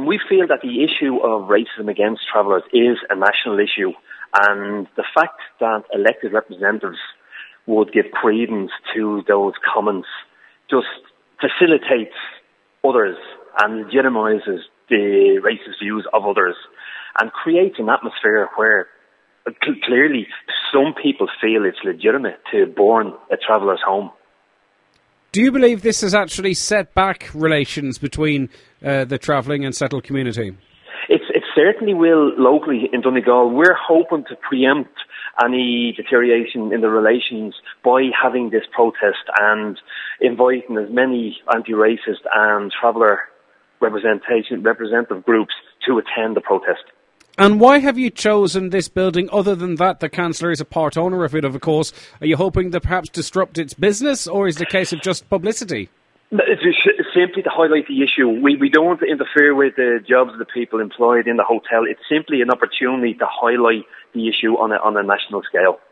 We feel that the issue of racism against travellers is a national issue, and the fact that elected representatives would give credence to those comments just facilitates others and legitimises the racist views of others and creates an atmosphere where clearly some people feel it's legitimate to burn a traveller's home. Do you believe this has actually set back relations between the travelling and settled community? It certainly will locally in Donegal. We're hoping to preempt any deterioration in the relations by having this protest and inviting as many anti-racist and traveller representative groups to attend the protest. And why have you chosen this building other than that the Councillor is a part owner of it, of course? Are you hoping to perhaps disrupt its business, or is it a case of just publicity? It's simply to highlight the issue. We don't want to interfere with the jobs of the people employed in the hotel. It's simply an opportunity to highlight the issue on a national scale.